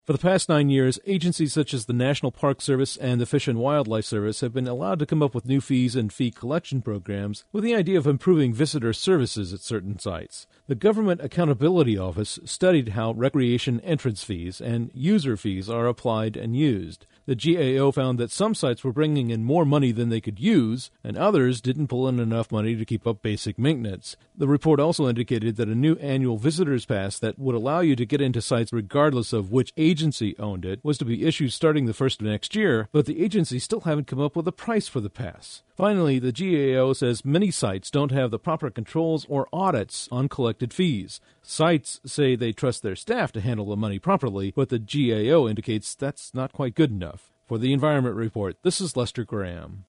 For the past 9 years, agencies such as the National Park Service and the Fish and Wildlife Service have been allowed to come up with new fees and fee collection programs with the idea of improving visitor services at certain sites. The Government Accountability Office studied how recreation entrance fees and user fees are applied and used. The GAO found that some sites were bringing in more money than they could use, and others didn't pull in enough money to keep up basic maintenance. The report also indicated that a new annual visitor's pass that would allow you to get into sites regardless of which agency owned it was to be issued starting the first of next year, but the agency still haven't come up with a price for the pass. Finally, the GAO says many sites don't have the proper controls or audits on collected fees. Sites say they trust their staff to handle the money properly, but the GAO indicates that's not quite good enough. For the Environment Report, this is Lester Graham.